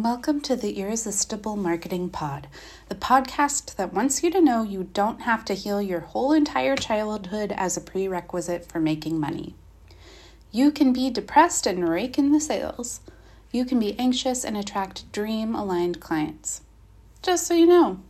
Welcome to the Irresistible Marketing Pod, the podcast that wants you to know you don't have to heal your whole entire childhood as a prerequisite for making money. You can be depressed and rake in the sales. You can be anxious and attract dream-aligned clients. Just so you know.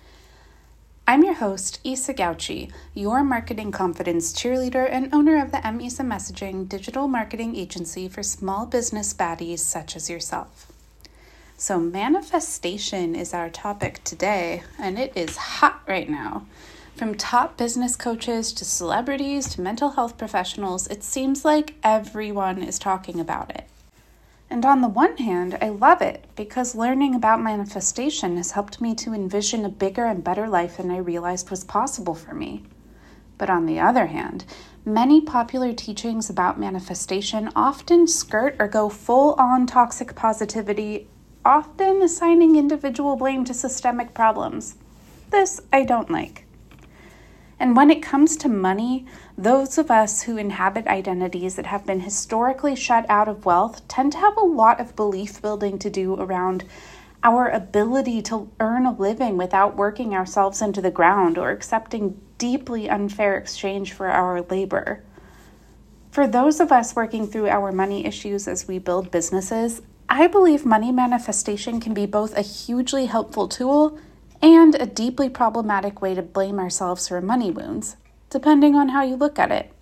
I'm your host, Isa Gauchi, your marketing confidence cheerleader and owner of the M-Isa Messaging digital marketing agency for small business baddies such as yourself. So manifestation is our topic today, and it is hot right now. From top business coaches to celebrities to mental health professionals, it seems like everyone is talking about it. And on the one hand, I love it because learning about manifestation has helped me to envision a bigger and better life than I realized was possible for me. But on the other hand, many popular teachings about manifestation often skirt or go full-on toxic positivity, often assigning individual blame to systemic problems. This I don't like. And when it comes to money, those of us who inhabit identities that have been historically shut out of wealth tend to have a lot of belief building to do around our ability to earn a living without working ourselves into the ground or accepting deeply unfair exchange for our labor. For those of us working through our money issues as we build businesses, I believe money manifestation can be both a hugely helpful tool and a deeply problematic way to blame ourselves for money wounds, depending on how you look at it.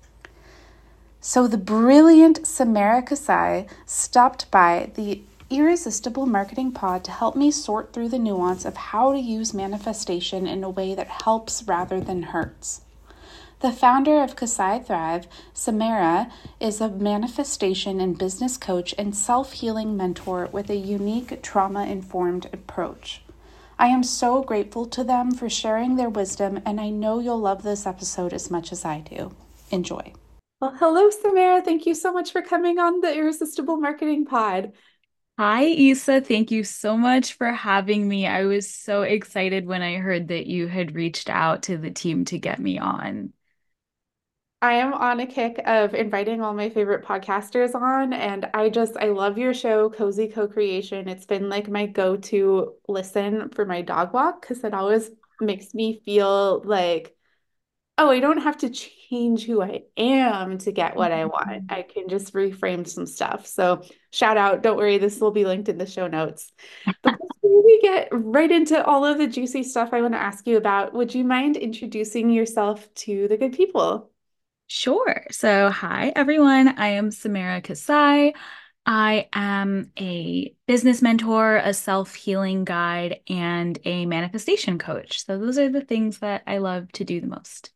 So the brilliant Samara Kasai stopped by the Irresistible Marketing Pod to help me sort through the nuance of how to use manifestation in a way that helps rather than hurts. The founder of Kasai Thrive, Samara, is a manifestation and business coach and self-healing mentor with a unique trauma-informed approach. I am so grateful to them for sharing their wisdom, and I know you'll love this episode as much as I do. Enjoy. Well, hello, Samara. Thank you so much for coming on the Irresistible Marketing Pod. Hi, Isa. Thank you so much for having me. I was so excited when I heard that you had reached out to the team to get me on. I am on a kick of inviting all my favorite podcasters on, and I love your show, Cozy Co-Creation. It's been like my go-to listen for my dog walk because it always makes me feel like, oh, I don't have to change who I am to get what I want. I can just reframe some stuff. So shout out, don't worry, this will be linked in the show notes. But before we get right into all of the juicy stuff I want to ask you about, would you mind introducing yourself to the good people? Sure. So, hi, everyone. I am Samara Kasai. I am a business mentor, a self-healing guide, and a manifestation coach. So, those are the things that I love to do the most.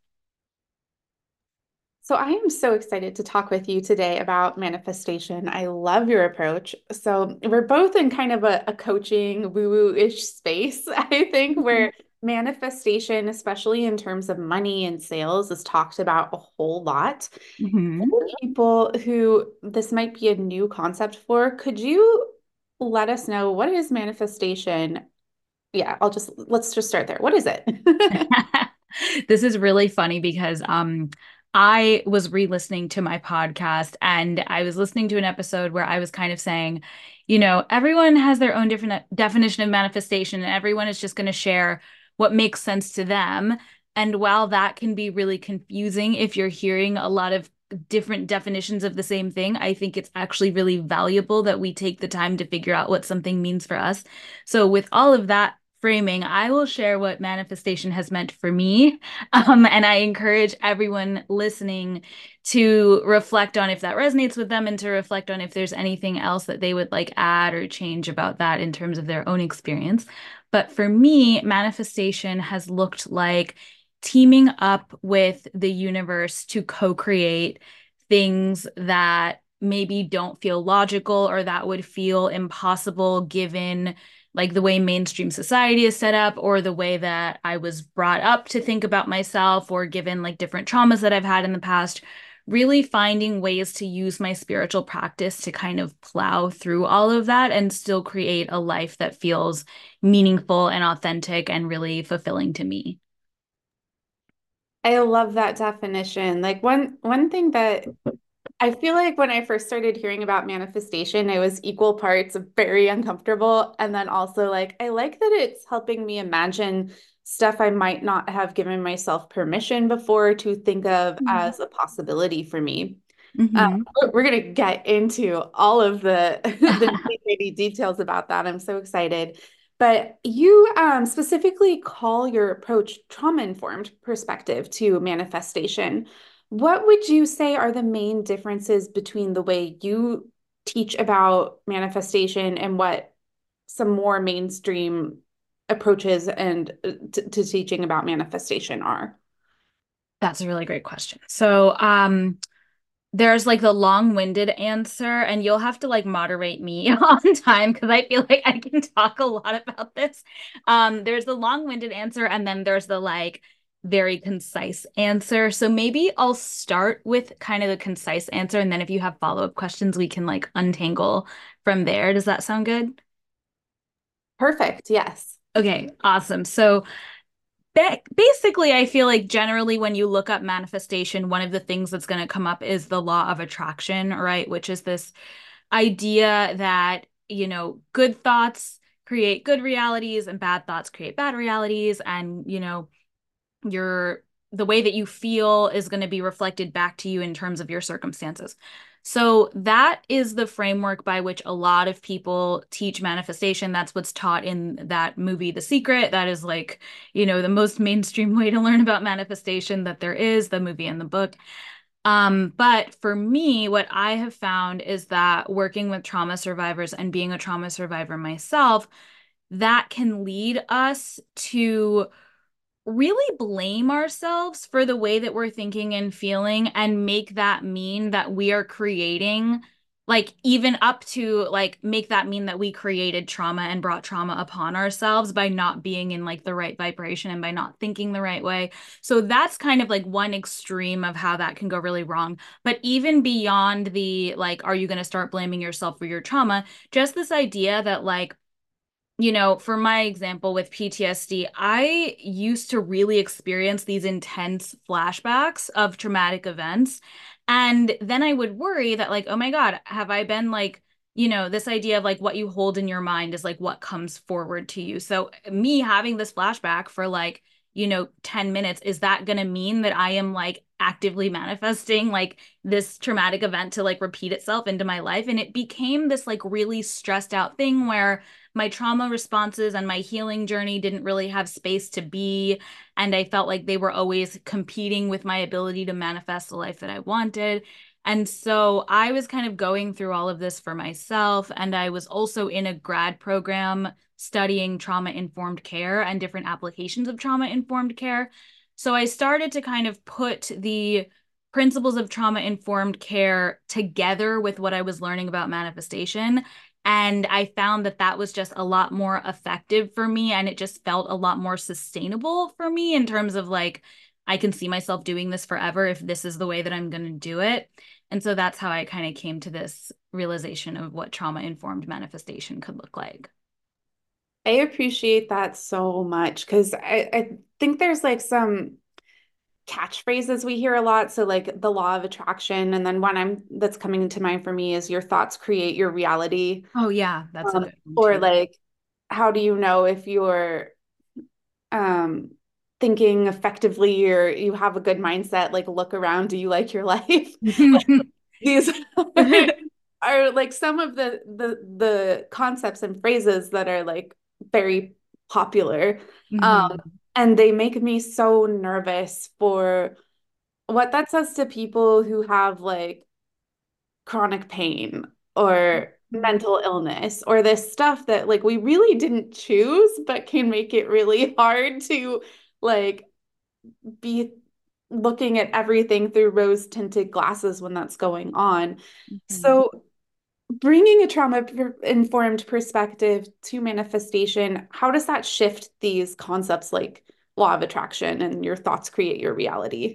So I am so excited to talk with you today about manifestation. I love your approach. So we're both in kind of a coaching woo-woo-ish space, I think, where manifestation, especially in terms of money and sales, is talked about a whole lot. Mhm. For people who this might be a new concept for, could you let us know what is manifestation? Yeah, let's just start there. What is it? This is really funny because I was re-listening to my podcast and I was listening to an episode where I was kind of saying, everyone has their own different definition of manifestation and everyone is just going to share what makes sense to them. And while that can be really confusing if you're hearing a lot of different definitions of the same thing, I think it's actually really valuable that we take the time to figure out what something means for us. So with all of that framing, I will share what manifestation has meant for me. And I encourage everyone listening to reflect on if that resonates with them and to reflect on if there's anything else that they would like add or change about that in terms of their own experience. But for me, manifestation has looked like teaming up with the universe to co-create things that maybe don't feel logical or that would feel impossible given like the way mainstream society is set up or the way that I was brought up to think about myself or given like different traumas that I've had in the past, really finding ways to use my spiritual practice to kind of plow through all of that and still create a life that feels meaningful and authentic and really fulfilling to me. I love that definition. Like one thing that I feel like when I first started hearing about manifestation, it was equal parts very uncomfortable. And then also, like, I like that it's helping me imagine stuff I might not have given myself permission before to think of Mhm. as a possibility for me. Uh, Mhm. we're going to get into all of the the nitty-gritty details about that. I'm so excited. But you specifically call your approach trauma-informed perspective to manifestation. What would you say are the main differences between the way you teach about manifestation and what some more mainstream approaches and to teaching about manifestation are? That's a really great question. So, there's like the long-winded answer, and you'll have to like moderate me on time because I feel like I can talk a lot about this. There's the long-winded answer, and then there's the like very concise answer. So maybe I'll start with kind of the concise answer, and then if you have follow-up questions, we can like untangle from there. Does that sound good? Perfect. Yes. Okay, awesome. So basically, I feel like generally when you look up manifestation, one of the things that's going to come up is the law of attraction, right? Which is this idea that, good thoughts create good realities and bad thoughts create bad realities. And, your the way that you feel is going to be reflected back to you in terms of your circumstances. So that is the framework by which a lot of people teach manifestation. That's what's taught in that movie, The Secret. That is like, the most mainstream way to learn about manifestation that there is, the movie and the book. But for me, what I have found is that working with trauma survivors and being a trauma survivor myself, that can lead us to really blame ourselves for the way that we're thinking and feeling and make that mean that we are creating like even up to like make that mean that we created trauma and brought trauma upon ourselves by not being in like the right vibration and by not thinking the right way. So that's kind of like one extreme of how that can go really wrong. But even beyond the like, are you going to start blaming yourself for your trauma? Just this idea that like for my example with PTSD, I used to really experience these intense flashbacks of traumatic events. And then I would worry that, like, oh my God, have I been like, this idea of like what you hold in your mind is like what comes forward to you. So, me having this flashback for like, 10 minutes, is that going to mean that I am like actively manifesting like this traumatic event to like repeat itself into my life? And it became this like really stressed out thing where my trauma responses and my healing journey didn't really have space to be. And I felt like they were always competing with my ability to manifest the life that I wanted. And so I was kind of going through all of this for myself. And I was also in a grad program studying trauma informed care and different applications of trauma informed care. So I started to kind of put the principles of trauma informed care together with what I was learning about manifestation. And I found that that was just a lot more effective for me. And it just felt a lot more sustainable for me in terms of like, I can see myself doing this forever if this is the way that I'm going to do it. And so that's how I kind of came to this realization of what trauma informed manifestation could look like. I appreciate that so much because I think there's like some catchphrases we hear a lot. So like the law of attraction, and then one that's coming to mind for me is your thoughts create your reality. Oh, yeah, that's a good one Or too. like, how do you know if you're um thinking effectively or you have a good mindset? Like look around, do you like your life? Like these are like some of the concepts and phrases that are like very popular. Um, Mhm. and they make me so nervous for what that says to people who have like chronic pain or Mhm. mental illness or this stuff that like we really didn't choose but can make it really hard to like be looking at everything through rose-tinted glasses when that's going on. Mhm. So bringing a trauma-informed perspective to manifestation, how does that shift these concepts like law of attraction and your thoughts create your reality?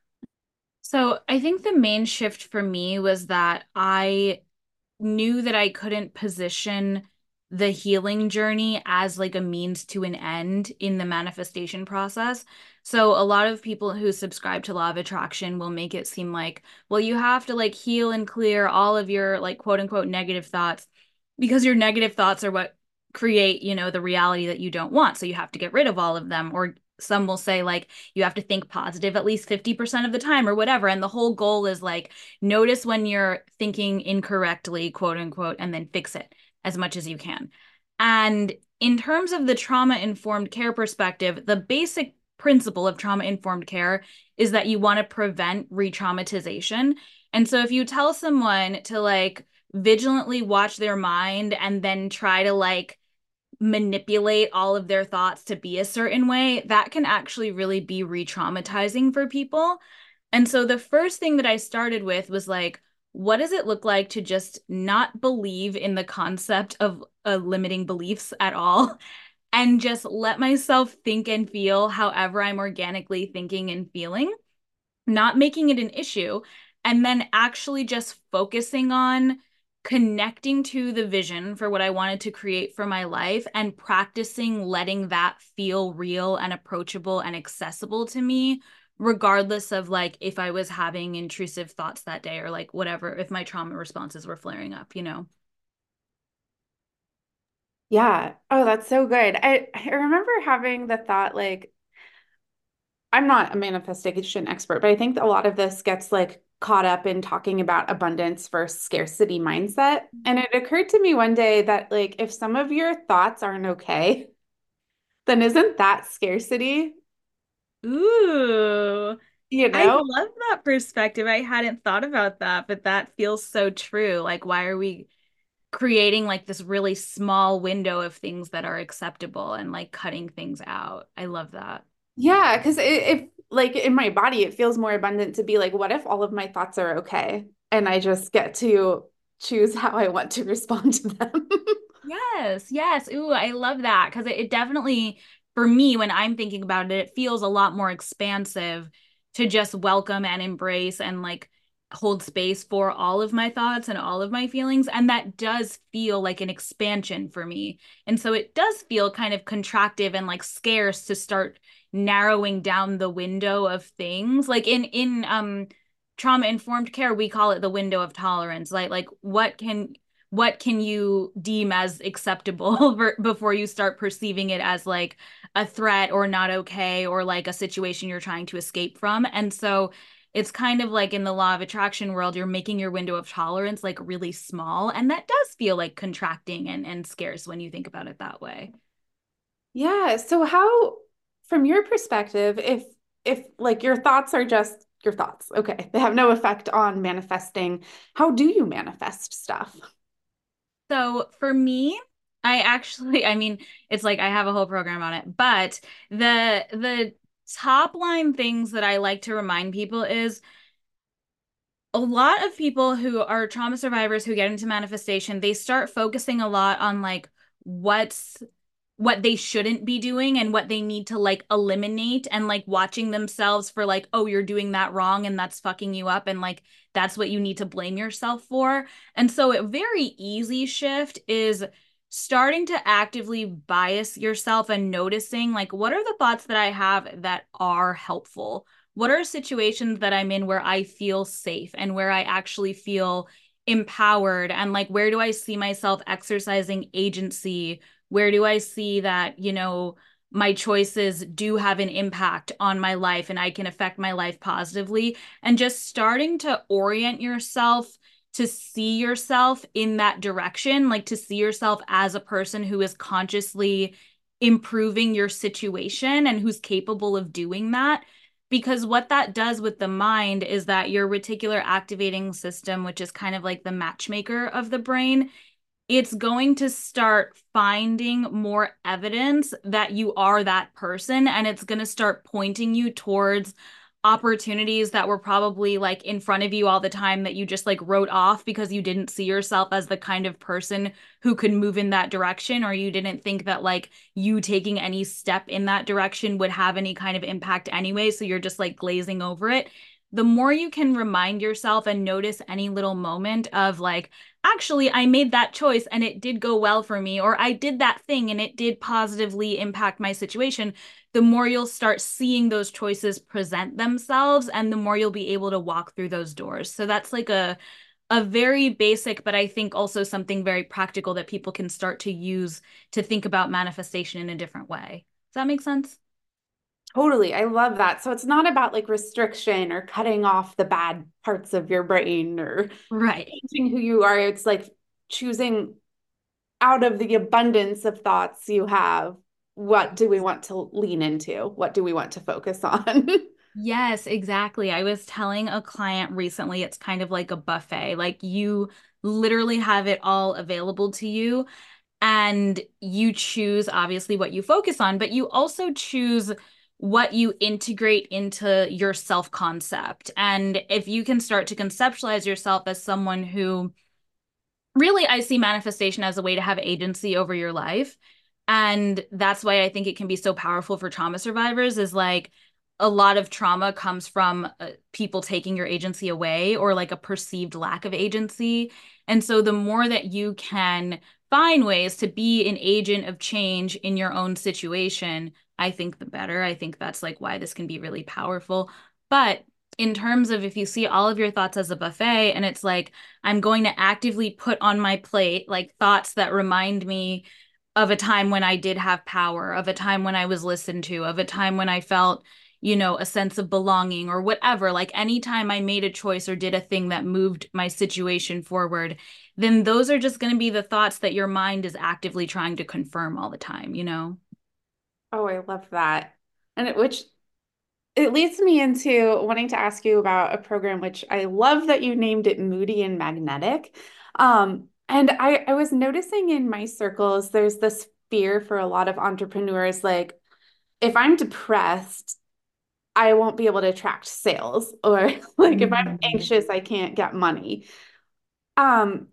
So I think the main shift for me was that I knew that I couldn't position the healing journey as like a means to an end in the manifestation process. So a lot of people who subscribe to law of attraction will make it seem like, well, you have to like heal and clear all of your like quote unquote negative thoughts because your negative thoughts are what create, the reality that you don't want. So you have to get rid of all of them. Or some will say like you have to think positive at least 50% of the time or whatever. And the whole goal is like notice when you're thinking incorrectly, quote unquote, and then fix it as much as you can. And in terms of the trauma informed care perspective, the basic principle of trauma informed care is that you want to prevent re traumatization. And so if you tell someone to like vigilantly watch their mind and then try to like manipulate all of their thoughts to be a certain way, that can actually really be re traumatizing for people. And so the first thing that I started with was like, what does it look like to just not believe in the concept of limiting beliefs at all and just let myself think and feel however I'm organically thinking and feeling, not making it an issue, and then actually just focusing on connecting to the vision for what I wanted to create for my life and practicing letting that feel real and approachable and accessible to me, regardless of like if I was having intrusive thoughts that day or like whatever, if my trauma responses were flaring up. Yeah. Oh, that's so good. I remember having the thought like I'm not a manifestation expert, but I think a lot of this gets like caught up in talking about abundance versus scarcity mindset. And it occurred to me one day that like if some of your thoughts aren't okay, then isn't that scarcity? Ooh, You I know? love that perspective. I hadn't thought about that, but that feels so true. Like, why are we creating like this really small window of things that are acceptable and like cutting things out? I love that. Yeah, because if like in my body, it feels more abundant to be like, what if all of my thoughts are okay? And I just get to choose how I want to respond to them. Yes, yes. Ooh, I love that because it definitely, for me, when I'm thinking about it, it feels a lot more expansive to just welcome and embrace and like hold space for all of my thoughts and all of my feelings. And that does feel like an expansion for me. And so it does feel kind of contractive and like scarce to start narrowing down the window of things. Like in trauma informed care, we call it the window of tolerance. Like what can you deem as acceptable before you start perceiving it as like a threat or not okay or like a situation you're trying to escape from. And so it's kind of like in the law of attraction world, you're making your window of tolerance like really small. And that does feel like contracting and scarce when you think about it that way. Yeah. So how, from your perspective, if like your thoughts are just your thoughts, okay, they have no effect on manifesting, how do you manifest stuff? So for me, I mean, it's like I have a whole program on it, but the top line things that I like to remind people is a lot of people who are trauma survivors who get into manifestation, they start focusing a lot on like what they shouldn't be doing and what they need to like eliminate and like watching themselves for like, oh, you're doing that wrong and that's fucking you up and like that's what you need to blame yourself for. And so a very easy shift is starting to actively bias yourself and noticing like what are the thoughts that I have that are helpful? What are situations that I'm in where I feel safe and where I actually feel empowered and like where do I see myself exercising agency? Where do I see that, my choices do have an impact on my life and I can affect my life positively? And just starting to orient yourself to see yourself in that direction, like to see yourself as a person who is consciously improving your situation and who's capable of doing that. Because what that does with the mind is that your reticular activating system, which is kind of like the matchmaker of the brain, it's going to start finding more evidence that you are that person and it's going to start pointing you towards opportunities that were probably like in front of you all the time that you just like wrote off because you didn't see yourself as the kind of person who could move in that direction or you didn't think that like you taking any step in that direction would have any kind of impact anyway, so you're just like glazing over it. The more you can remind yourself and notice any little moment of like, actually, I made that choice and it did go well for me, or I did that thing and it did positively impact my situation, the more you'll start seeing those choices present themselves and the more you'll be able to walk through those doors. So that's like a very basic, but I think also something very practical that people can start to use to think about manifestation in a different way. Does that make sense? Totally. I love that. So it's not about like restriction or cutting off the bad parts of your brain or Right. changing who you are. It's like choosing out of the abundance of thoughts you have, what do we want to lean into? What do we want to focus on? Yes, exactly. I was telling a client recently, it's kind of like a buffet. Like you literally have it all available to you, and you choose obviously what you focus on, but you also choose what you integrate into your self-concept. And if you can start to conceptualize yourself as someone who really I see manifestation as a way to have agency over your life. And that's why I think it can be so powerful for trauma survivors is like a lot of trauma comes from people taking your agency away or like a perceived lack of agency. And so the more that you can find ways to be an agent of change in your own situation, I think the better. I think that's like why this can be really powerful. But in terms of if you see all of your thoughts as a buffet and it's like, I'm going to actively put on my plate like thoughts that remind me of a time when I did have power, of a time when I was listened to, of a time when I felt, a sense of belonging or whatever. Like anytime I made a choice or did a thing that moved my situation forward, then those are just going to be the thoughts that your mind is actively trying to confirm all the time? Oh, I love that. Which it leads me into wanting to ask you about a program which I love that you named it Moody and Magnetic. And I was noticing in my circles, there's this fear for a lot of entrepreneurs, like if I'm depressed, I won't be able to attract sales, or like if I'm Mm. anxious, I can't get money. Um,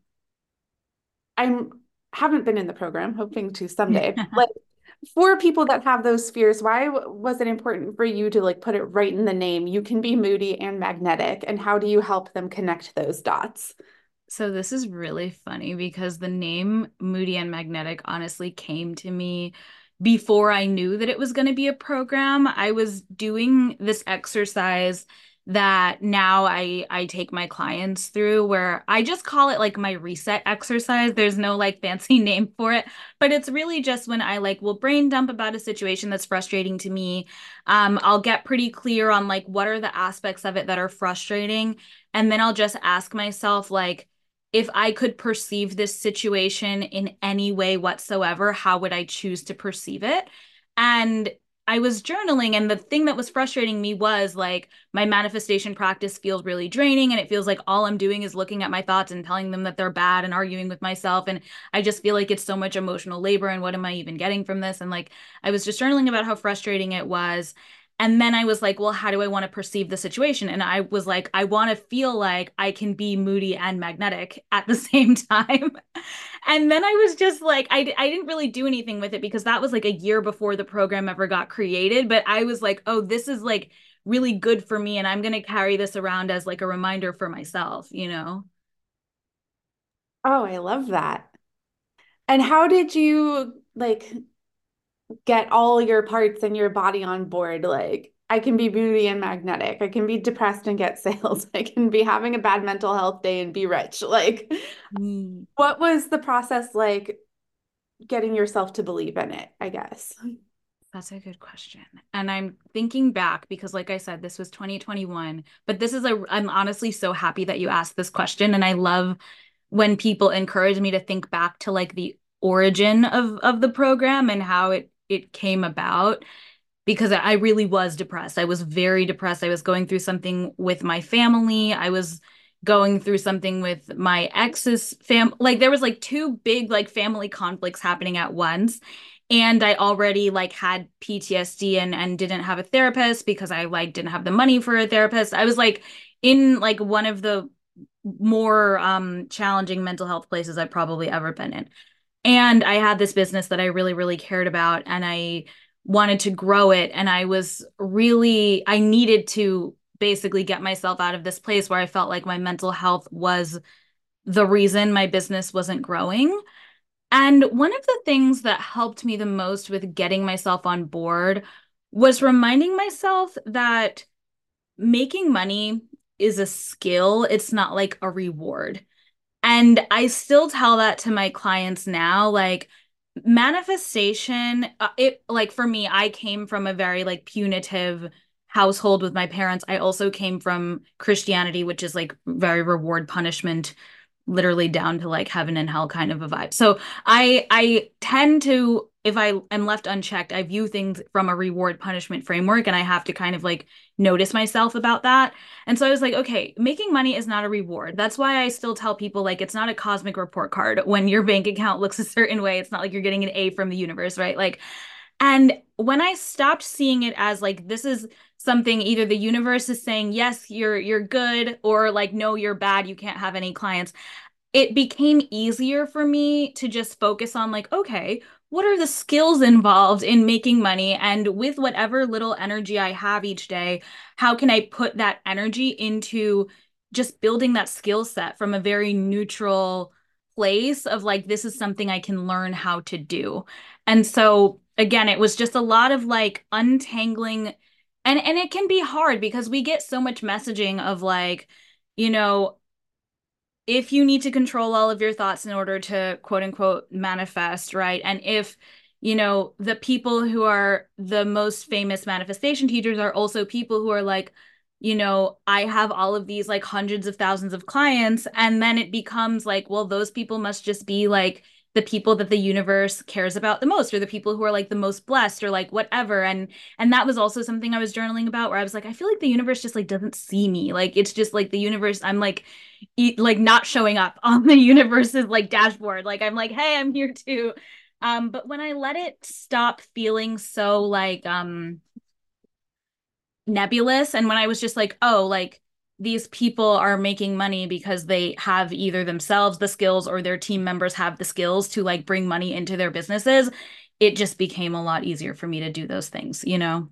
I'm haven't been in the program, hoping to someday. Like for people that have those fears, why was it important for you to like put it right in the name? You can be moody and magnetic, and how do you help them connect those dots? So this is really funny because the name Moody and Magnetic honestly came to me before I knew that it was going to be a program. I was doing this exercise that now I take my clients through where I just call it like my reset exercise. There's no like fancy name for it, but it's really just when I like will brain dump about a situation that's frustrating to me. I'll get pretty clear on like what are the aspects of it that are frustrating, and then I'll just ask myself like if I could perceive this situation in any way whatsoever, how would I choose to perceive it? And I was journaling, and the thing that was frustrating me was like my manifestation practice feels really draining, and it feels like all I'm doing is looking at my thoughts and telling them that they're bad and arguing with myself. And I just feel like it's so much emotional labor. And what am I even getting from this? And like I was just journaling about how frustrating it was. And then I was like, well, how do I want to perceive the situation? And I was like, I want to feel like I can be moody and magnetic at the same time. And then I was just like, I didn't really do anything with it because that was like a year before the program ever got created. But I was like, oh, this is like really good for me. And I'm going to carry this around as like a reminder for myself? Oh, I love that. And how did you like get all your parts in your body on board? Like, I can be moody and magnetic. I can be depressed and get sales. I can be having a bad mental health day and be rich. Like, Mm. what was the process like getting yourself to believe in it, I guess? That's a good question. And I'm thinking back because, like I said, this was 2021, but I'm honestly so happy that you asked this question. And I love when people encourage me to think back to like the origin of the program and how it came about because I really was depressed. I was very depressed. I was going through something with my family. I was going through something with my ex's like there was like two big like family conflicts happening at once. And I already like had PTSD and didn't have a therapist because I like didn't have the money for a therapist. I was like in like one of the more challenging mental health places I've probably ever been in. And I had this business that I really, really cared about and I wanted to grow it. And I needed to basically get myself out of this place where I felt like my mental health was the reason my business wasn't growing. And one of the things that helped me the most with getting myself on board was reminding myself that making money is a skill. It's not like a reward. And I still tell that to my clients now, like manifestation, it like for me, I came from a very like punitive household with my parents. I also came from Christianity, which is like very reward punishment, literally down to like heaven and hell kind of a vibe. So I tend to, if I am left unchecked, I view things from a reward punishment framework, and I have to kind of like notice myself about that. And so I was like, okay, making money is not a reward. That's why I still tell people like it's not a cosmic report card. When your bank account looks a certain way, it's not like you're getting an A from the universe, right? Like, and when I stopped seeing it as like this is something either the universe is saying yes, you're good, or like no, you're bad, you can't have any clients, it became easier for me to just focus on like, okay, what are the skills involved in making money? And with whatever little energy I have each day, how can I put that energy into just building that skill set from a very neutral place of like, this is something I can learn how to do. And so again, it was just a lot of like untangling, and it can be hard because we get so much messaging of like, you know, if you need to control all of your thoughts in order to quote unquote manifest, right? And if, you know, the people who are the most famous manifestation teachers are also people who are like, you know, I have all of these like hundreds of thousands of clients. And then it becomes like, well, those people must just be like the people that the universe cares about the most, or the people who are like the most blessed, or like whatever. And that was also something I was journaling about, where I was like, I feel like the universe just like doesn't see me. Like it's just like the universe, I'm like not showing up on the universe's like dashboard. Like I'm like, hey, I'm here too. But when I let it stop feeling so like nebulous, and when I was just like, oh, like these people are making money because they have either themselves the skills or their team members have the skills to like bring money into their businesses, it just became a lot easier for me to do those things, you know?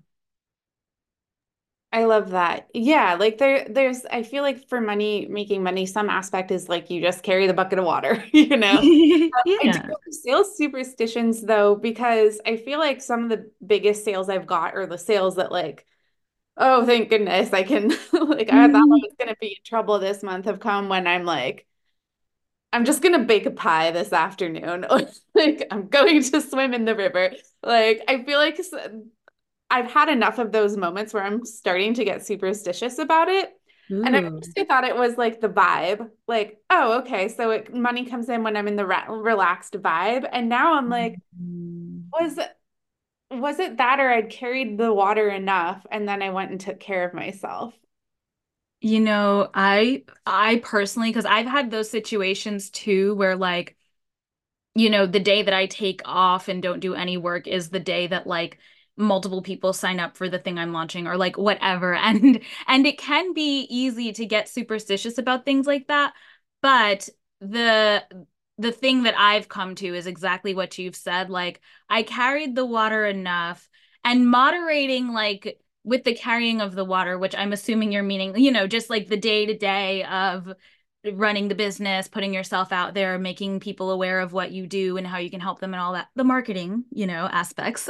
I love that. Yeah, like there's I feel like for money, making money, some aspect is like you just carry the bucket of water, you know. I do Yeah. have sales superstitions though, because I feel like some of the biggest sales I've got are the sales that like, oh, thank goodness I can like I thought I was gonna be in trouble this month have come when I'm like, I'm just gonna bake a pie this afternoon, or like I'm going to swim in the river. Like I feel like I've had enough of those moments where I'm starting to get superstitious about it. And at Ooh. first I thought it was like the vibe, like, oh, okay, so money comes in when I'm in the relaxed vibe. And now I'm like, was was it that, or I'd carried the water enough and then I went and took care of myself? You know, I personally, because I've had those situations too, where like, you know, the day that I take off and don't do any work is the day that like multiple people sign up for the thing I'm launching, or like whatever. And it can be easy to get superstitious about things like that. But the the thing that I've come to is exactly what you've said. Like I carried the water enough, and moderating like with the carrying of the water, which I'm assuming you're meaning, you know, just like the day to day of running the business, putting yourself out there, making people aware of what you do and how you can help them and all that, the marketing, you know, aspects.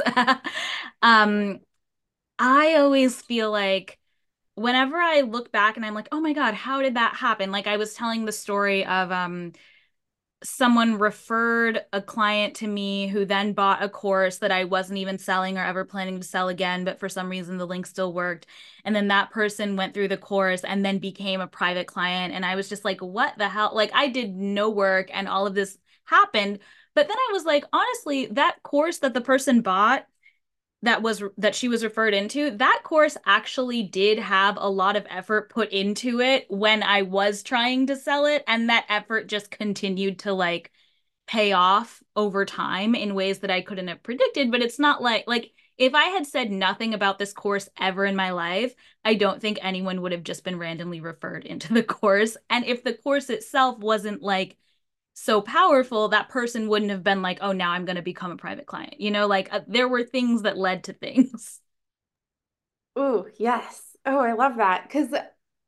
um, I always feel like whenever I look back and I'm like, oh my God, how did that happen? Like I was telling the story of someone referred a client to me who then bought a course that I wasn't even selling or ever planning to sell again, but for some reason the link still worked. And then that person went through the course and then became a private client. And I was just like, what the hell? Like I did no work and all of this happened. But then I was like, honestly, that course that the person bought, that she was referred into, that course actually did have a lot of effort put into it when I was trying to sell it, and that effort just continued to like pay off over time in ways that I couldn't have predicted. But it's not like if I had said nothing about this course ever in my life, I don't think anyone would have just been randomly referred into the course. And if the course itself wasn't like so powerful, that person wouldn't have been like, oh, now I'm going to become a private client. You know, like there were things that led to things. Ooh, yes. Oh, I love that. Because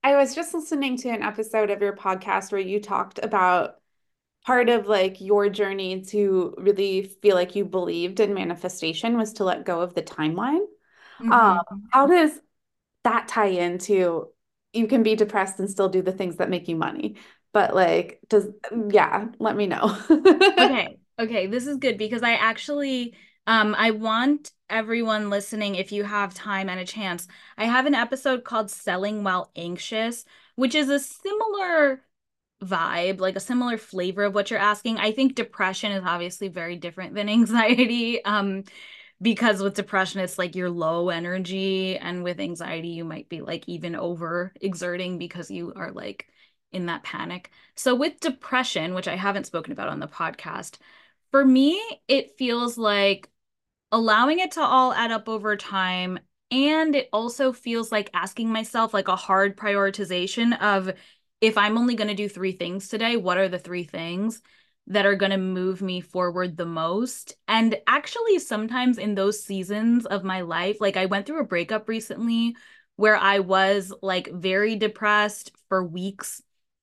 I was just listening to an episode of your podcast where you talked about part of like your journey to really feel like you believed in manifestation was to let go of the timeline. Um, Mhm. how does that tie into you can be depressed and still do the things that make you money? But like, yeah, let me know. Okay. Okay, this is good because I actually I want everyone listening, if you have time and a chance, I have an episode called Selling While Anxious, which is a similar vibe, like a similar flavor of what you're asking. I think depression is obviously very different than anxiety. Because with depression, it's like you're low energy, and with anxiety, you might be like even over exerting because you are like in that panic. So with depression, which I haven't spoken about on the podcast, for me, it feels like allowing it to all add up over time. And it also feels like asking myself like a hard prioritization of if I'm only going to do three things today, what are the three things that are going to move me forward the most? And actually, sometimes in those seasons of my life, like I went through a breakup recently where I was like very depressed for weeks.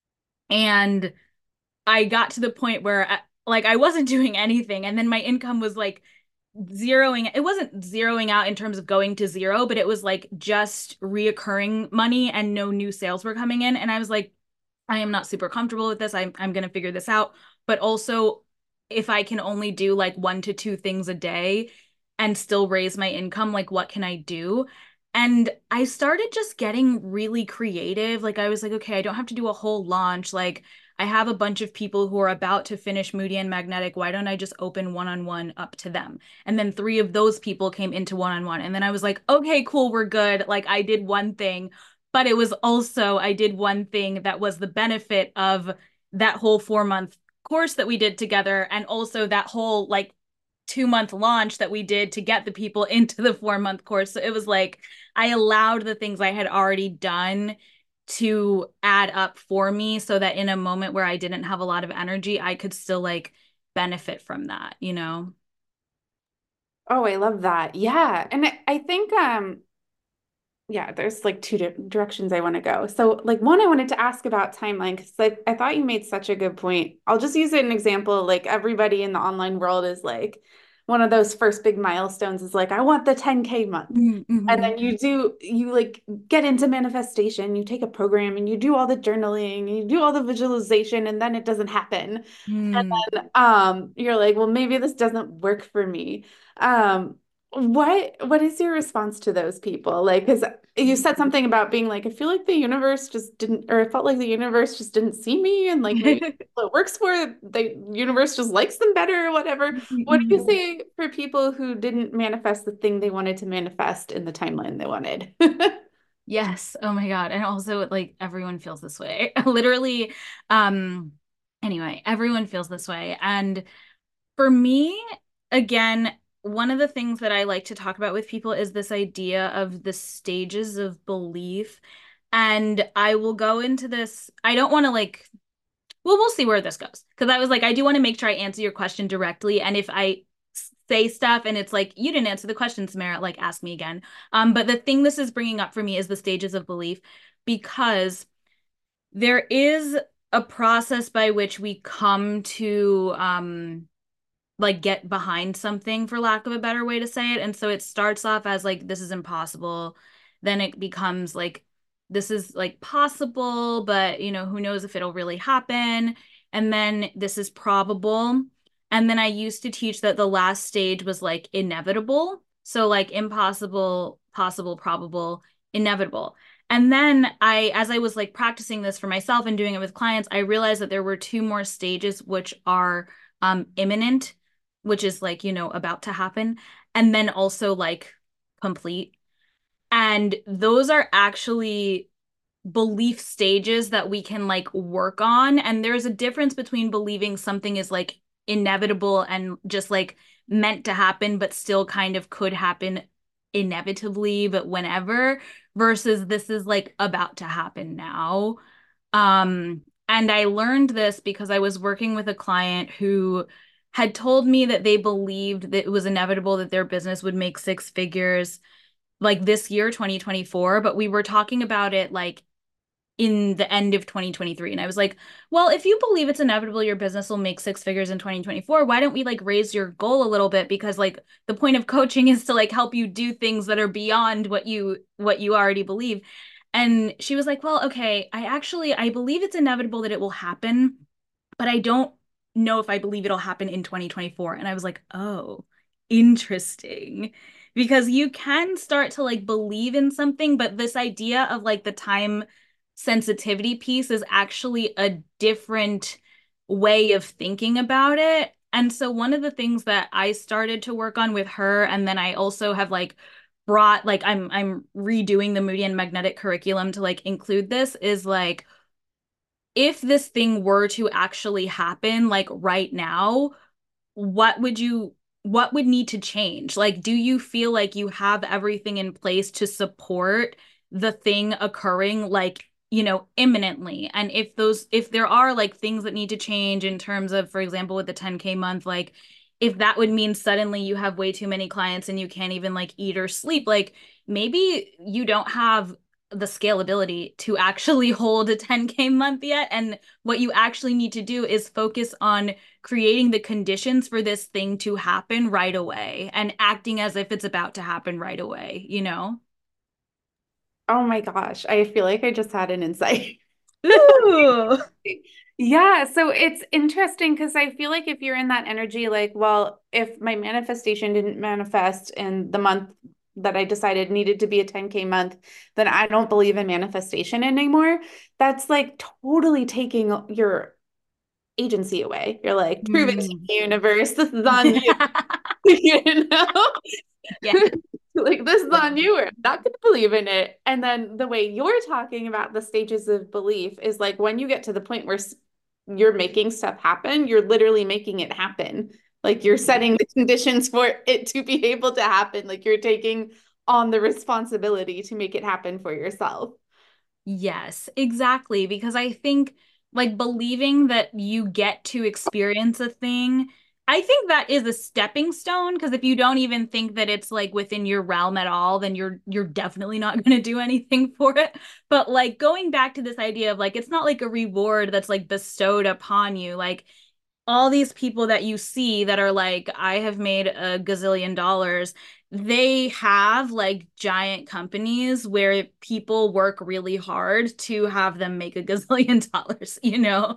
And I got to the point where like I wasn't doing anything, and then my income was like zeroing. It wasn't zeroing out in terms of going to zero, but it was like just reoccurring money and no new sales were coming in. And I was like, I am not super comfortable with this. I'm gonna figure this out. But also, if I can only do like one to two things a day and still raise my income, like what can I do? And I started just getting really creative. Like I was like, okay, I don't have to do a whole launch. Like I have a bunch of people who are about to finish Moody and Magnetic. Why don't I just open one-on-one up to them? And then three of those people came into one-on-one. And then I was like, okay, cool, we're good. Like I did one thing, but it was also, I did one thing that was the benefit of that whole 4 month course that we did together. And also that whole like 2 month launch that we did to get the people into the 4 month course. So it was like, I allowed the things I had already done to add up for me so that in a moment where I didn't have a lot of energy, I could still like benefit from that, you know? Oh, I love that. Yeah. And I think yeah, there's like two di directions I want to go. So, like one, I wanted to ask about timeline because I thought you made such a good point. I'll just use it an example. Like everybody in the online world is like one of those first big milestones is like, I want the 10K month. And Mm-hmm. then you like get into manifestation, you take a program and you do all the journaling and you do all the visualization, and then it doesn't happen. And Mm. then you're like, well, maybe this doesn't work for me. Um, what is your response to those people? Like, because you said something about being like, I feel like the universe just didn't, or it felt like the universe just didn't see me, and like maybe it works for the universe just likes them better or whatever. What do you say for people who didn't manifest the thing they wanted to manifest in the timeline they wanted? Yes. Oh my God. And also like everyone feels this way. Literally, um, anyway, everyone feels this way. And for me, again, one of the things that I like to talk about with people is this idea of the stages of belief. And I will go into this. I don't want to like, well, we'll see where this goes. Because I was like, I do want to make sure I answer your question directly. And if I say stuff and it's like, you didn't answer the question, Samara, like ask me again. But the thing this is bringing up for me is the stages of belief, because there is a process by which we come to like get behind something, for lack of a better way to say it. And so it starts off as like this is impossible, then it becomes like this is like possible, but you know, who knows if it'll really happen, and then this is probable. And then I used to teach that the last stage was like inevitable, so like impossible, possible, probable, inevitable. And then as I was like practicing this for myself and doing it with clients, I realized that there were two more stages which are imminent, which is like, you know, about to happen, and then also like complete. And those are actually belief stages that we can like work on. And there's a difference between believing something is like inevitable and just like meant to happen, but still kind of could happen inevitably, but whenever, versus this is like about to happen now. And I learned this because I was working with a client who had told me that they believed that it was inevitable that their business would make six figures like this year, 2024, but we were talking about it like in the end of 2023. And I was like, well, if you believe it's inevitable your business will make six figures in 2024, why don't we like raise your goal a little bit? Because like the point of coaching is to like help you do things that are beyond what you already believe. And she was like, well, okay, I believe it's inevitable that it will happen, but I don't know if I believe it'll happen in 2024. And I was like, oh, interesting. Because you can start to like believe in something, but this idea of like the time sensitivity piece is actually a different way of thinking about it. And so one of the things that I started to work on with her, and then I also have like brought like I'm redoing the Moody and Magnetic curriculum to like include this, is like if this thing were to actually happen like right now, what would you what would need to change? Like, do you feel like you have everything in place to support the thing occurring like, imminently? And if there are like things that need to change in terms of, for example, with the 10K month, like if that would mean suddenly you have way too many clients and you can't even like eat or sleep, like maybe you don't have the scalability to actually hold a 10K month yet. And what you actually need to do is focus on creating the conditions for this thing to happen right away and acting as if it's about to happen right away, you know? Oh my gosh, I feel like I just had an insight. Ooh. Yeah, so it's interesting because I feel like if you're in that energy, like, well, if my manifestation didn't manifest in the month that I decided needed to be a 10K month, then I don't believe in manifestation anymore. That's like totally taking your agency away. You're like, prove it to Mm. the universe. This is on you, Yeah. you know? Yeah. Like, this is on Totally. you. We're not going to believe in it. And then the way you're talking about the stages of belief is like when you get to the point where you're making stuff happen, you're literally making it happen. Like you're Yeah. setting the conditions for it to be able to happen. Like you're taking on the responsibility to make it happen for yourself. Yes, exactly. Because I think like believing that you get to experience a thing, I think that is a stepping stone. Because if you don't even think that it's like within your realm at all, then you're definitely not going to do anything for it. But like going back to this idea of like it's not like a reward that's like bestowed upon you. Like all these people that you see that are like, I have made a gazillion dollars, they have like giant companies where people work really hard to have them make a gazillion dollars, you know?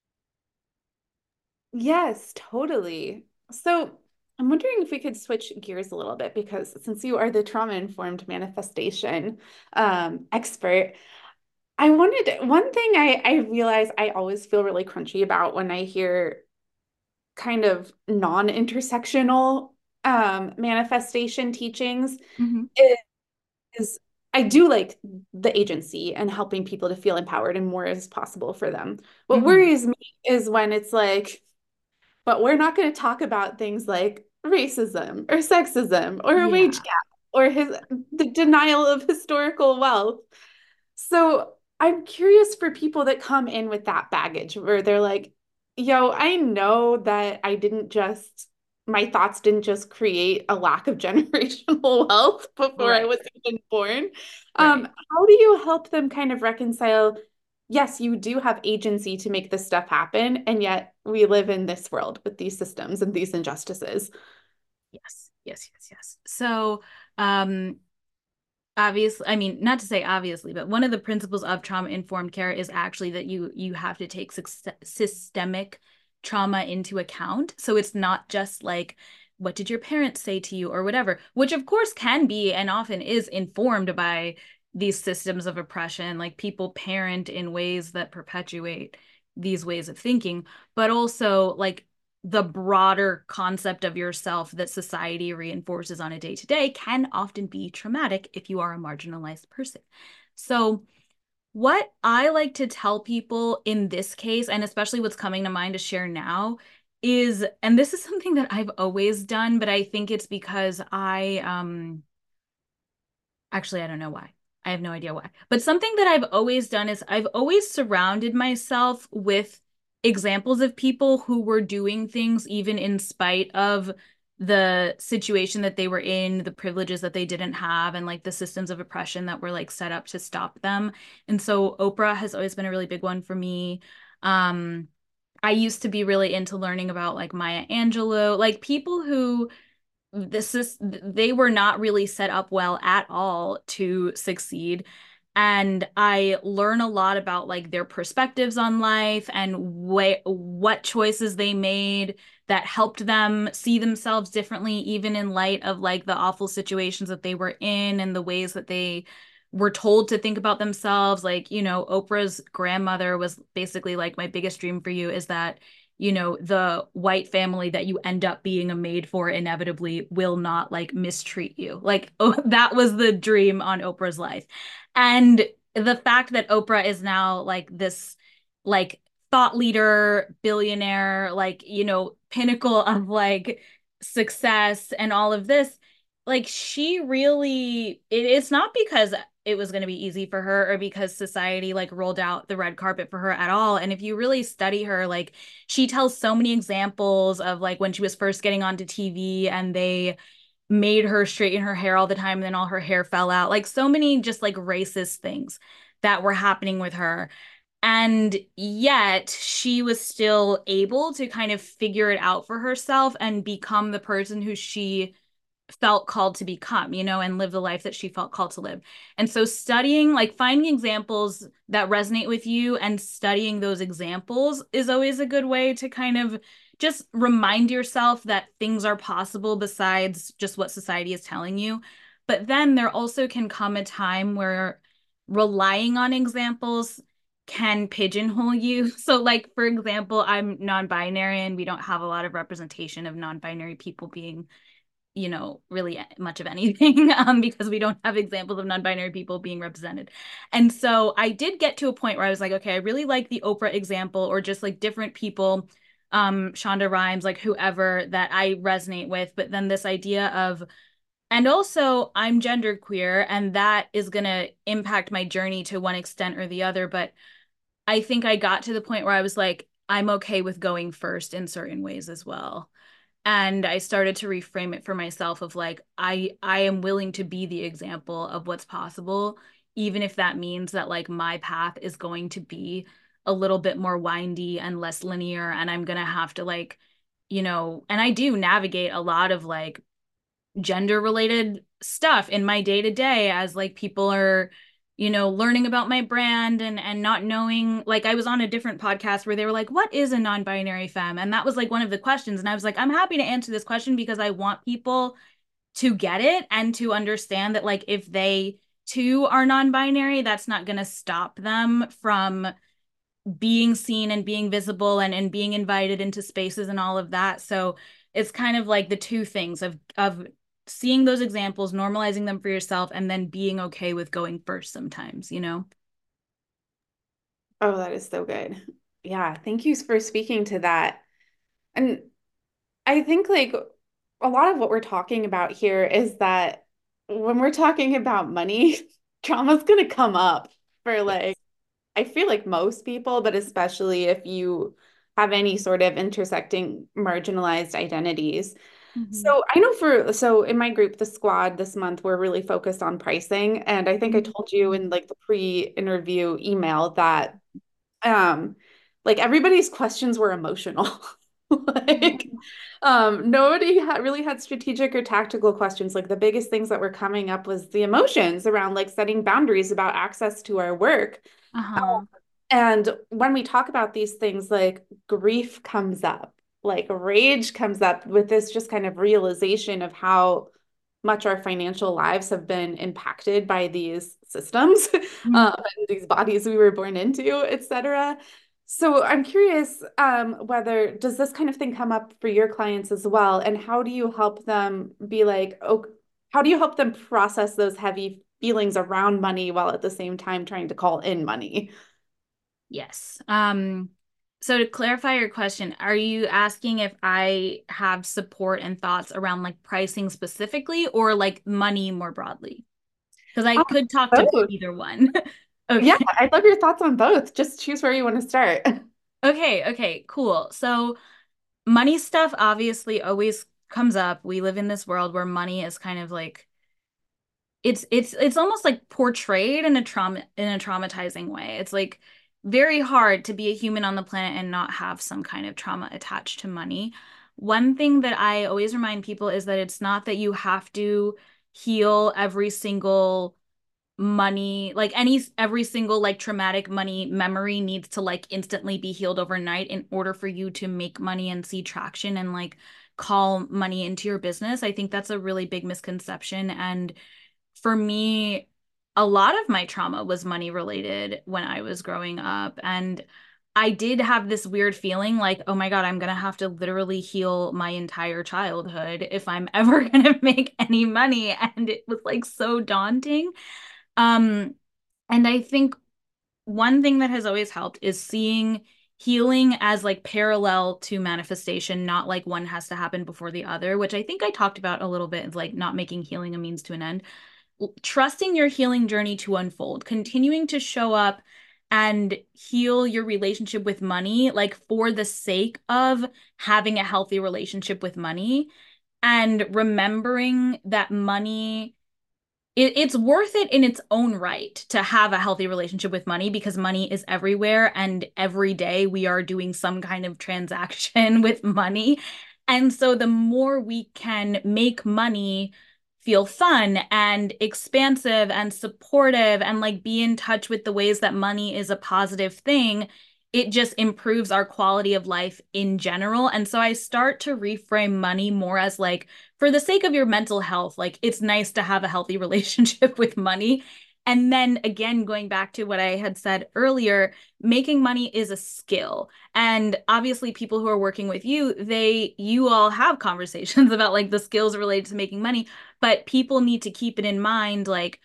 Yes, totally. So I'm wondering if we could switch gears a little bit because since you are the trauma-informed manifestation expert, I wanted one thing I realize I always feel really crunchy about when I hear kind of non-intersectional manifestation teachings Mhm. is I do like the agency and helping people to feel empowered and more is possible for them. What Mhm. worries me is when it's like, but we're not going to talk about things like racism or sexism or a wage Yeah. gap or the denial of historical wealth. So I'm curious for people that come in with that baggage where they're like, yo, I know that my thoughts didn't just create a lack of generational wealth before I Right. was even born. Right. How do you help them kind of reconcile? Yes, you do have agency to make this stuff happen, and yet we live in this world with these systems and these injustices. Yes. Yes, yes, yes. So, um, obviously, I mean, not to say obviously, but one of the principles of trauma informed care is actually that you have to take systemic trauma into account. So it's not just like what did your parents say to you or whatever, which of course can be and often is informed by these systems of oppression, like people parent in ways that perpetuate these ways of thinking, but also like the broader concept of yourself that society reinforces on a day to day can often be traumatic if you are a marginalized person. So, what I like to tell people in this case, and especially what's coming to mind to share now, is, and this is something that I've always done, but I think it's because actually, I don't know why. I have no idea why. But something that I've always done is I've always surrounded myself with examples of people who were doing things even in spite of the situation that they were in, the privileges that they didn't have, and like the systems of oppression that were like set up to stop them. And so Oprah has always been a really big one for me. Um, I used to be really into learning about like Maya Angelou, like people who they were not really set up well at all to succeed. And I learn a lot about like their perspectives on life and what choices they made that helped them see themselves differently, even in light of like the awful situations that they were in and the ways that they were told to think about themselves. Like, Oprah's grandmother was basically like, my biggest dream for you is that the white family that you end up being a maid for inevitably will not like mistreat you. Like, oh, that was the dream on Oprah's life. And the fact that Oprah is now like this like thought leader, billionaire, like, pinnacle of like success and all of this, like she really it's not because it was going to be easy for her or because society like rolled out the red carpet for her at all. And if you really study her, like she tells so many examples of like when she was first getting onto TV and they made her straighten her hair all the time and then all her hair fell out. Like so many just like racist things that were happening with her. And yet she was still able to kind of figure it out for herself and become the person who she felt called to become, and live the life that she felt called to live. And so studying, like finding examples that resonate with you and studying those examples is always a good way to kind of just remind yourself that things are possible besides just what society is telling you. But then there also can come a time where relying on examples can pigeonhole you. So like, for example, I'm non-binary and we don't have a lot of representation of non-binary people being really much of anything because we don't have examples of non-binary people being represented. And so I did get to a point where I was like, okay, I really like the Oprah example or just like different people, Shonda Rhimes, like whoever that I resonate with. But then this idea of, and also I'm genderqueer and that is going to impact my journey to one extent or the other. But I think I got to the point where I was like, I'm okay with going first in certain ways as well. And I started to reframe it for myself of like, I am willing to be the example of what's possible, even if that means that like my path is going to be a little bit more windy and less linear. And I'm gonna have to like, and I do navigate a lot of like gender related stuff in my day to day as like people are learning about my brand and not knowing. Like I was on a different podcast where they were like, what is a non-binary femme? And that was like one of the questions, and I was like, I'm happy to answer this question because I want people to get it and to understand that like if they too are non-binary, that's not going to stop them from being seen and being visible and being invited into spaces and all of that. So it's kind of like the two things of seeing those examples, normalizing them for yourself, and then being okay with going first sometimes. Oh, that is so good. Yeah, thank you for speaking to that. And I think like a lot of what we're talking about here is that when we're talking about money, trauma's going to come up for like, I feel like most people, but especially if you have any sort of intersecting marginalized identities. Mm-hmm. So I know so in my group, the squad this month, we're really focused on pricing. And I think I told you in like the pre-interview email that um like everybody's questions were emotional. Like nobody really had strategic or tactical questions. Like the biggest things that were coming up was the emotions around like setting boundaries about access to our work. Uh-huh. And when we talk about these things, like grief comes up, like rage comes up with this just kind of realization of how much our financial lives have been impacted by these systems, Mm-hmm. and these bodies we were born into, et cetera. So I'm curious, whether does this kind of thing come up for your clients as well? And how do you help them be like, oh, how do you help them process those heavy feelings around money while at the same time trying to call in money? Yes. So to clarify your question, are you asking if I have support and thoughts around like pricing specifically or like money more broadly? Because I could talk to Both. either one. Yeah, Okay. I'd love your thoughts on both. Just choose where you want to start. Okay, cool. So money stuff obviously always comes up, we live in this world where money is kind of like it's almost like portrayed in a traumatizing way. It's like very hard to be a human on the planet and not have some kind of trauma attached to money. One thing that I always remind people is that it's not that you have to heal every single money, like every single like traumatic money memory needs to like instantly be healed overnight in order for you to make money and see traction and like call money into your business. I think that's a really big misconception. And for me, a lot of my trauma was money related when I was growing up. And I did have this weird feeling like, oh my God, I'm going to have to literally heal my entire childhood if I'm ever going to make any money. And it was like so daunting. Um, and I think one thing that has always helped is seeing healing as like parallel to manifestation, not like one has to happen before the other, which I think I talked about a little bit, like not making healing a means to an end. Trusting your healing journey to unfold, continuing to show up and heal your relationship with money, like for the sake of having a healthy relationship with money, and remembering that money it's worth it in its own right to have a healthy relationship with money because money is everywhere and every day we are doing some kind of transaction with money. And so the more we can make money feel fun and expansive and supportive and like be in touch with the ways that money is a positive thing, it just improves our quality of life in general. And so I start to reframe money more as like, for the sake of your mental health, like it's nice to have a healthy relationship with money. And then again, going back to what I had said earlier, making money is a skill. And obviously people who are working with you, you all have conversations about like the skills related to making money, but people need to keep it in mind, like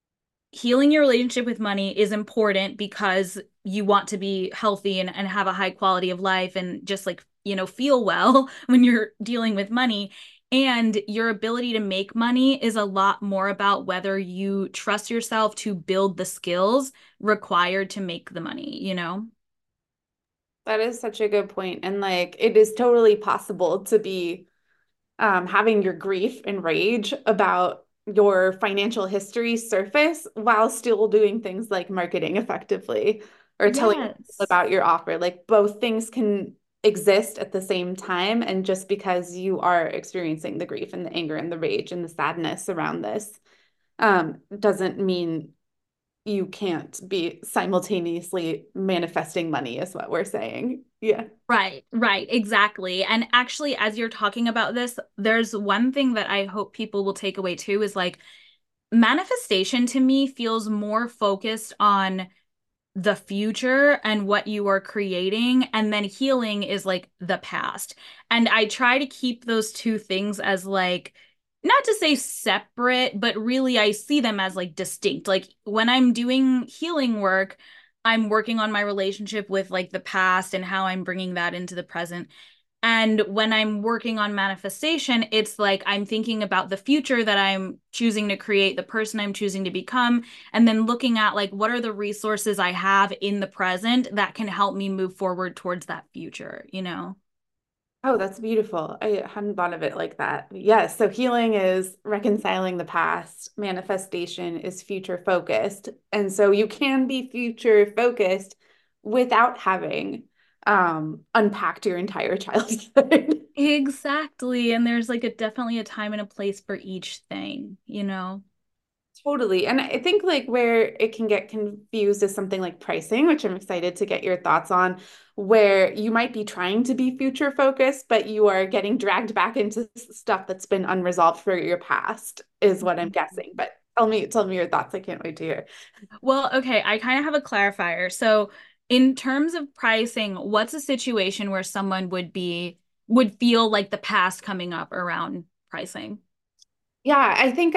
healing your relationship with money is important because you want to be healthy and have a high quality of life and just like, feel well when you're dealing with money. And your ability to make money is a lot more about whether you trust yourself to build the skills required to make the money, you know? That is such a good point. And like it is totally possible to be having your grief and rage about your financial history surface while still doing things like marketing effectively or telling people Yes. about your offer. Like both things can exist at the same time. And just because you are experiencing the grief and the anger and the rage and the sadness around this, doesn't mean you can't be simultaneously manifesting money, is what we're saying. Yeah. Right, right, exactly. And actually, as you're talking about this, there's one thing that I hope people will take away too is like manifestation to me feels more focused on the future and what you are creating, and then healing is like the past. And I try to keep those two things as like, not to say separate, but really I see them as like distinct. Like when I'm doing healing work, I'm working on my relationship with like the past and how I'm bringing that into the present. And when I'm working on manifestation, it's like I'm thinking about the future that I'm choosing to create, the person I'm choosing to become, and then looking at like what are the resources I have in the present that can help me move forward towards that future, you know? Oh, that's beautiful. I hadn't thought of it like that. Yes, so healing is reconciling the past, manifestation is future focused. And so you can be future focused without having unpacked your entire childhood. Exactly. And there's like definitely a time and a place for each thing, you know? Totally. And I think like where it can get confused is something like pricing, which I'm excited to get your thoughts on, where you might be trying to be future focused, but you are getting dragged back into stuff that's been unresolved for your past, is what I'm guessing. But tell me your thoughts. I can't wait to hear. Well, okay, I kind of have a clarifier. So, in terms of pricing, what's a situation where someone would feel like the past coming up around pricing? Yeah, I think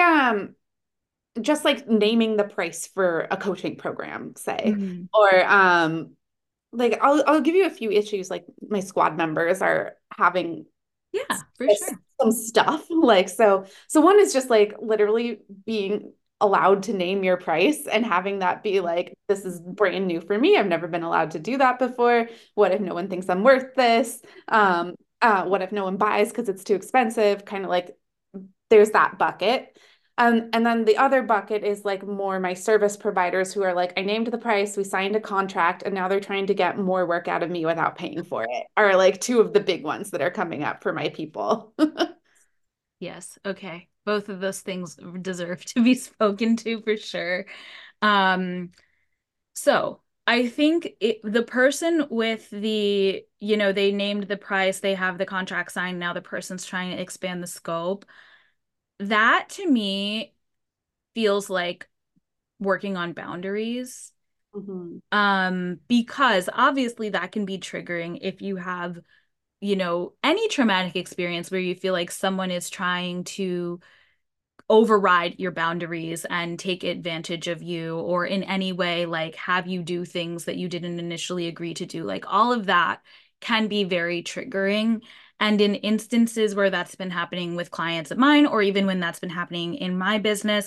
just like naming the price for a coaching program, say, Mhm. or like I'll give you a few issues like my squad members are having Yeah, for sure. some stuff like so one is just like literally being allowed to name your price and having that be like this is brand new for me. I've never been allowed to do that before. What if no one thinks I'm worth this? What if no one buys because it's too expensive? Kind of like there's that bucket. And then the other bucket is like more my service providers who are like, I named the price, we signed a contract, and now they're trying to get more work out of me without paying for it, are like two of the big ones that are coming up for my people. Yes. Okay. Both of those things deserve to be spoken to for sure. Um, so I think the person with they named the price, they have the contract signed, now the person's trying to expand the scope. That to me feels like working on boundaries. Mhm. Because obviously that can be triggering if you have, any traumatic experience where you feel like someone is trying to override your boundaries and take advantage of you, or in any way like have you do things that you didn't initially agree to do. Like all of that can be very triggering. And in instances where that's been happening with clients of mine, or even when that's been happening in my business,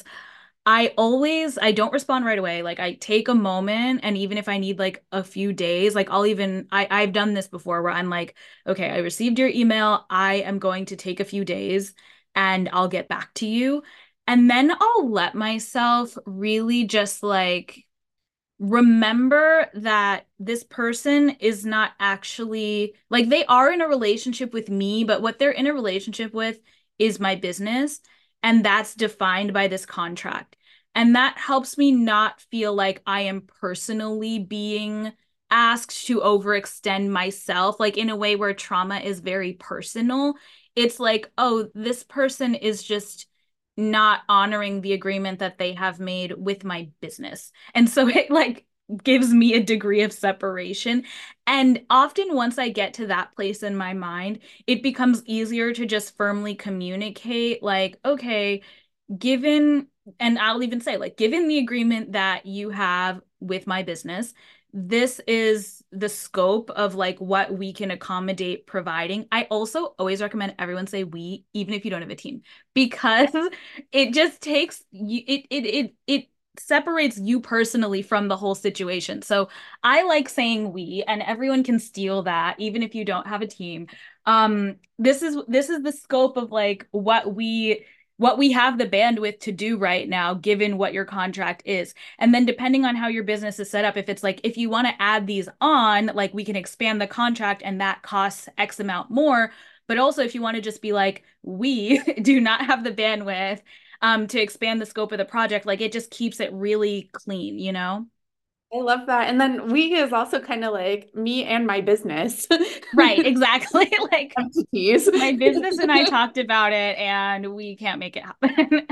I don't respond right away. Like I take a moment, and even if I need like a few days, like I've done this before where I'm like, okay, I received your email. I am going to take a few days and I'll get back to you. And then I'll let myself really just like remember that this person is not actually like, they are in a relationship with me, but what they're in a relationship with is my business, and that's defined by this contract. And that helps me not feel like I am personally being asked to overextend myself, like in a way where trauma is very personal. It's like, oh, this person is just not honoring the agreement that they have made with my business. And so it like gives me a degree of separation. And often once I get to that place in my mind, it becomes easier to just firmly communicate like, okay, given, and I'll even say, like, given the agreement that you have with my business, this is the scope of like what we can accommodate providing. I also always recommend everyone say we, even if you don't have a team, because it just takes you, it separates you personally from the whole situation. So I like saying we, and everyone can steal that, even if you don't have a team. This is the scope of like what we have the bandwidth to do right now, given what your contract is. And then depending on how your business is set up, if it's like, if you want to add these on, like we can expand the contract and that costs X amount more. But also if you want to just be like, we do not have the bandwidth to expand the scope of the project, like it just keeps it really clean, you know? I love that. And then we is also kind of like me and my business Right, exactly. Like entities. my business and I talked about it and we can't make it happen.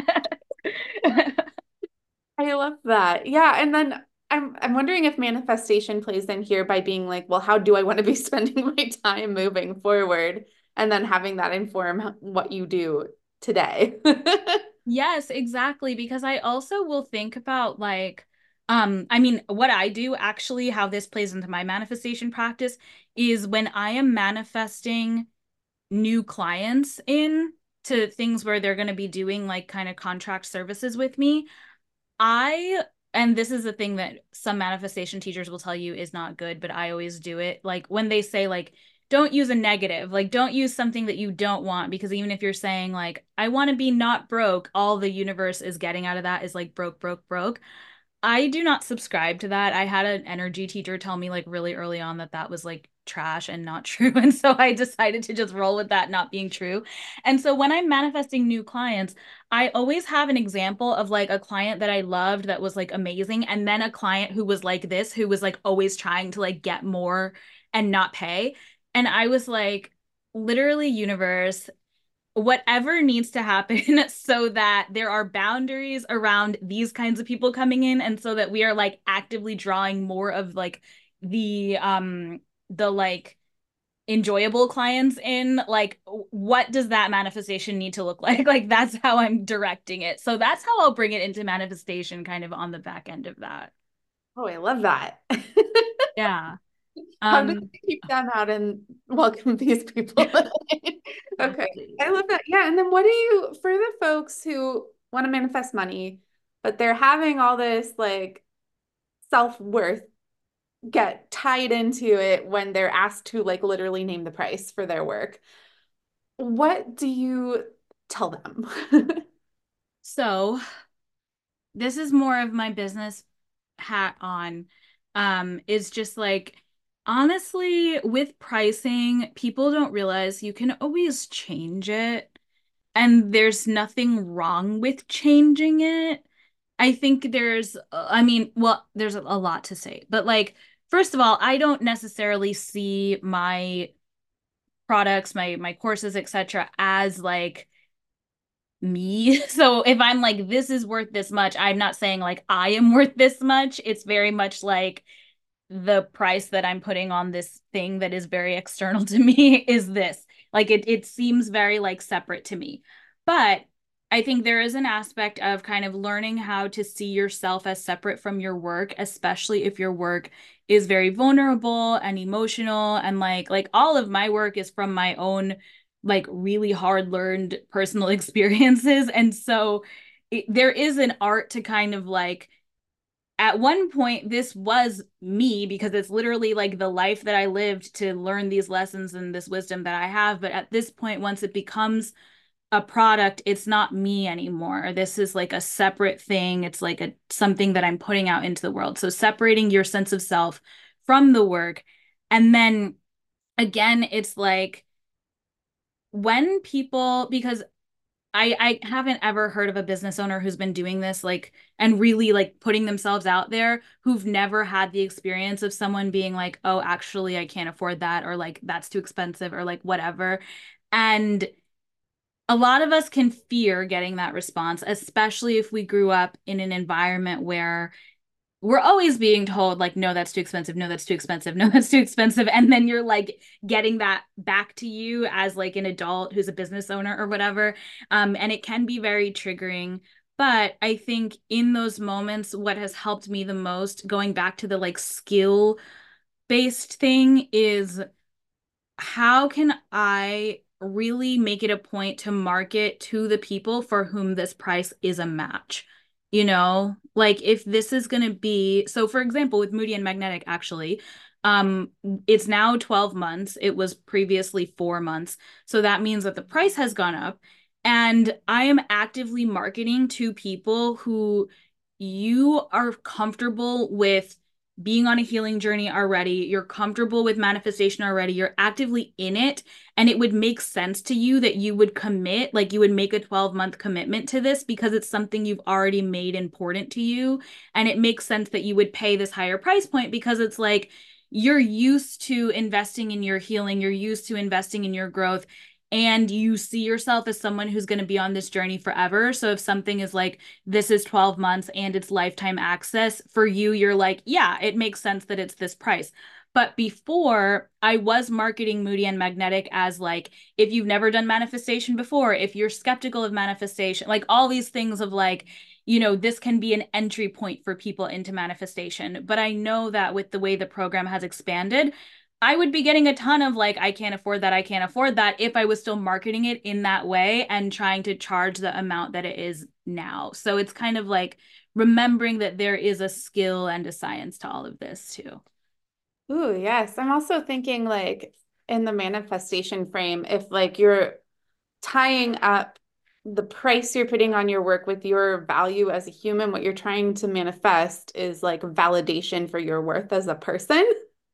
I love that. Yeah, and then I'm wondering if manifestation plays in here by being like, well, how do I want to be spending my time moving forward? And then having that inform what you do today. Yes, exactly. Because I also will think about like, I mean, what I do actually, how this plays into my manifestation practice is when I am manifesting new clients in to things where they're going to be doing like kind of contract services with me. I, and this is the thing that some manifestation teachers will tell you is not good, but I always do it. Like when they say like, don't use a negative, like don't use something that you don't want, because even if you're saying like, I want to be not broke, all the universe is getting out of that is like broke, broke, broke. I do not subscribe to that. I had an energy teacher tell me like really early on that that was like trash and not true. And so I decided to just roll with that not being true. And so when I'm manifesting new clients, I always have an example of like a client that I loved that was like amazing. And then a client who was like this, who was like always trying to like get more and not pay. And I was like, literally, universe, whatever needs to happen so that there are boundaries around these kinds of people coming in, and so that we are like actively drawing more of like the like enjoyable clients in, like what does that manifestation need to look like? Like that's how I'm directing it. So that's how I'll bring it into manifestation kind of on the back end of that. Oh, I love that. Yeah. How did Um you keep them out and welcome these people in? Okay. exactly. I love that. Yeah. And then what do you, for the folks who want to manifest money, but they're having all this like self-worth get tied into it when they're asked to like literally name the price for their work. What do you tell them? So this is more of my business hat on, is just like, honestly, with pricing, people don't realize you can always change it, and there's nothing wrong with changing it. I think there's a lot to say, but like, first of all, I don't necessarily see my products, my courses, etc., as like me. So if I'm like, this is worth this much, I'm not saying like I am worth this much. It's very much like the price that I'm putting on this thing that is very external to me is this. Like it seems very like separate to me. But I think there is an aspect of kind of learning how to see yourself as separate from your work, especially if your work is very vulnerable and emotional, and like all of my work is from my own like really hard learned personal experiences. And so there is an art to kind of like, at one point this was me because it's literally like the life that I lived to learn these lessons and this wisdom that I have. But at this point, once it becomes a product, it's not me anymore. This is like a separate thing. It's like a something that I'm putting out into the world. So separating your sense of self from the work. And then again, it's like when people, because I haven't ever heard of a business owner who's been doing this like and really like putting themselves out there, who've never had the experience of someone being like, "Oh, actually I can't afford that," or like, "That's too expensive," or like whatever. And a lot of us can fear getting that response, especially if we grew up in an environment where we're always being told like, no, that's too expensive, no, that's too expensive, no, that's too expensive. And then you're like getting that back to you as like an adult who's a business owner or whatever. And it can be very triggering. But I think in those moments, what has helped me the most, going back to the like skill based thing, is how can I really make it a point to market to the people for whom this price is a match? You know, like if this is going to be, so for example, with Moody and Magnetic, actually, um, it's now 12 months. It was previously 4 months. So that means that the price has gone up. And I am actively marketing to people who you are comfortable with being on a healing journey already, you're comfortable with manifestation already, you're actively in it, and it would make sense to you that you would commit, like you would make a 12-month commitment to this because it's something you've already made important to you. And it makes sense that you would pay this higher price point because it's like you're used to investing in your healing, you're used to investing in your growth, and you see yourself as someone who's going to be on this journey forever. So if something is like, this is 12 months and it's lifetime access for you, you're like, yeah, it makes sense that it's this price. But before, I was marketing Moody and Magnetic as like, if you've never done manifestation before, if you're skeptical of manifestation, like all these things of like, this can be an entry point for people into manifestation. But I know that with the way the program has expanded, I would be getting a ton of like, I can't afford that, I can't afford that, if I was still marketing it in that way and trying to charge the amount that it is now. So it's kind of like remembering that there is a skill and a science to all of this too. Ooh, yes. I'm also thinking like in the manifestation frame, if like you're tying up the price you're putting on your work with your value as a human, what you're trying to manifest is like validation for your worth as a person.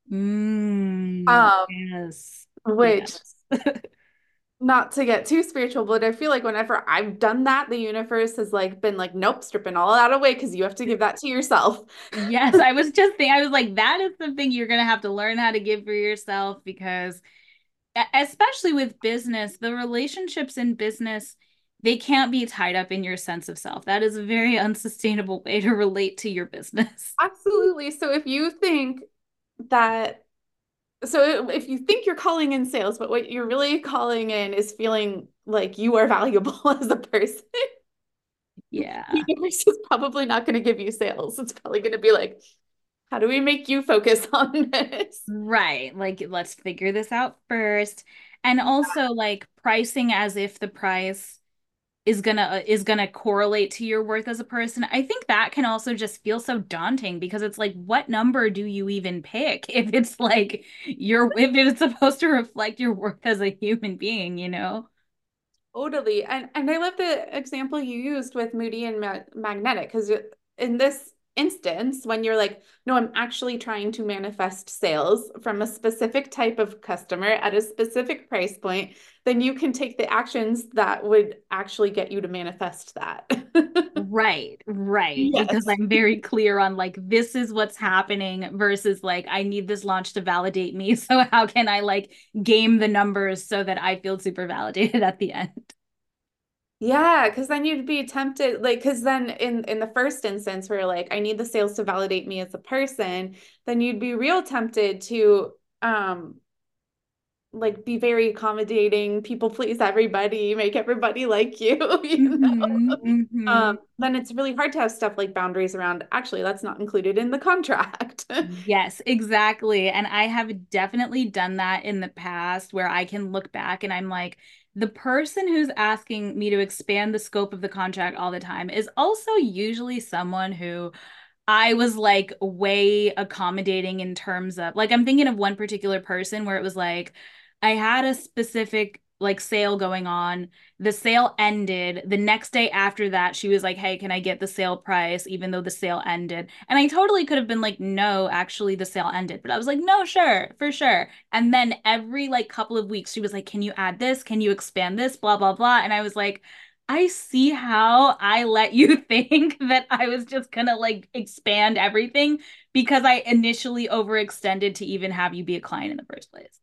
Um, Yes. which Yes. not to get too spiritual, but I feel like whenever I've done that, the universe has like been like, nope, stripping all that away because you have to give that to yourself. Yes, I was just thinking, I was like, that is something you're going to have to learn how to give for yourself because especially with business, the relationships in business, they can't be tied up in your sense of self. That is a very unsustainable way to relate to your business. Absolutely. So if you think that, so if you think you're calling in sales, but what you're really calling in is feeling like you are valuable as a person, the Yeah. universe is probably not going to give you sales. It's probably going to be like, how do we make you focus on this? Right. Like, let's figure this out first. And also, like, pricing as if the price is gonna correlate to your worth as a person. I think that can also just feel so daunting because it's like, what number do you even pick if it's like if it's supposed to reflect your worth as a human being, you know? Totally. And I love the example you used with Moody and Magnetic, because in this instance, when you're like, no, I'm actually trying to manifest sales from a specific type of customer at a specific price point, then you can take the actions that would actually get you to manifest that. Right, right. Because Yes. I'm very clear on like this is what's happening versus like I need this launch to validate me. So how can I like game the numbers so that I feel super validated at the end? Yeah, because then you'd be tempted, like, because then in the first instance where like I need the sales to validate me as a person, then you'd be real tempted to like be very accommodating, people please everybody, make everybody like you, you know. Then it's really hard to have stuff like boundaries around, actually, that's not included in the contract. Yes, exactly. And I have definitely done that in the past where I can look back and I'm like, the person who's asking me to expand the scope of the contract all the time is also usually someone who I was like way accommodating in terms of like I'm thinking of one particular person where it was like I had a specific like sale going on. The sale ended. The next day after that, she was like, "Hey, can I get the sale price even though the sale ended?" And I totally could have been like, "No, actually the sale ended." But I was like, "No, sure, for sure." And then every like couple of weeks she was like, "Can you add this? Can you expand this? Blah blah blah." And I was like, I see how I let you think that I was just gonna like expand everything because I initially overextended to even have you be a client in the first place.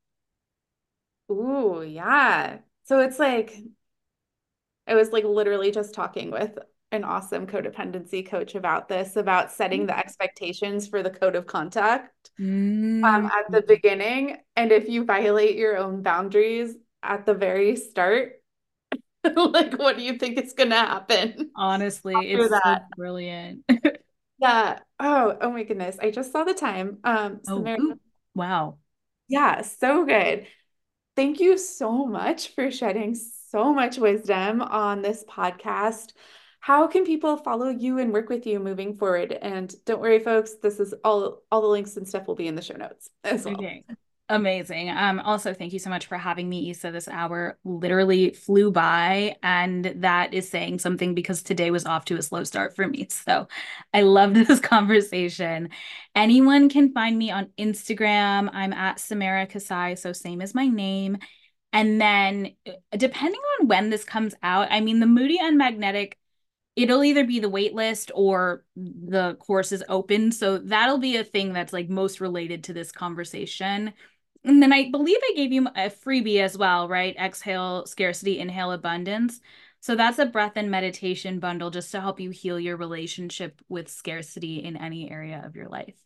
Ooh, yeah. So it's like I was like literally just talking with an awesome codependency coach about this, about setting the expectations for the code of conduct Mm, at the beginning. And if you violate your own boundaries at the very start, like what do you think is going to happen honestly, after it's so that? brilliant. Yeah. Oh my goodness. I just saw the time. Oh, Samara, ooh, wow. yeah, so good. Thank you so much for shedding so much wisdom on this podcast. How can people follow you and work with you moving forward? And don't worry, folks, this is all the links and stuff will be in the show notes as well. Okay. Amazing. Also, thank you so much for having me, Issa. This hour literally flew by, and that is saying something because today was off to a slow start for me. So I loved this conversation. Anyone can find me on Instagram. I'm at Samara Kasai, so same as my name. And then, depending on when this comes out, I mean, the Moody and Magnetic it'll either be the wait list or the course is open. So that'll be a thing that's like most related to this conversation. And then I believe I gave you a freebie as well, right? Exhale scarcity, inhale abundance. So that's a breath and meditation bundle just to help you heal your relationship with scarcity in any area of your life.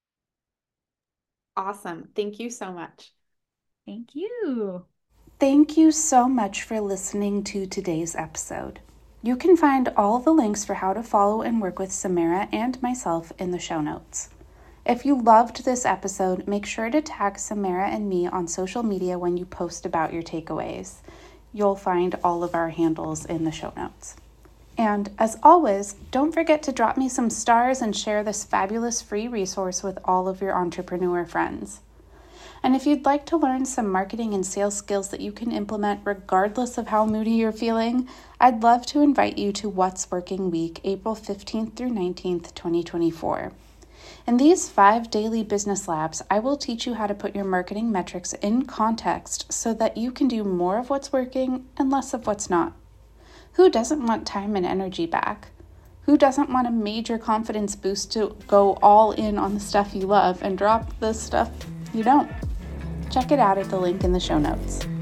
Awesome. Thank you so much. Thank you. Thank you so much for listening to today's episode. You can find all the links for how to follow and work with Samara and myself in the show notes. If you loved this episode, make sure to tag Samara and me on social media when you post about your takeaways. You'll find all of our handles in the show notes. And as always, don't forget to drop me some stars and share this fabulous free resource with all of your entrepreneur friends. And if you'd like to learn some marketing and sales skills that you can implement regardless of how moody you're feeling, I'd love to invite you to What's Working Week, April 15th through 19th, 2024. In these 5 daily business labs, I will teach you how to put your marketing metrics in context so that you can do more of what's working and less of what's not. Who doesn't want time and energy back? Who doesn't want a major confidence boost to go all in on the stuff you love and drop the stuff you don't? Check it out at the link in the show notes.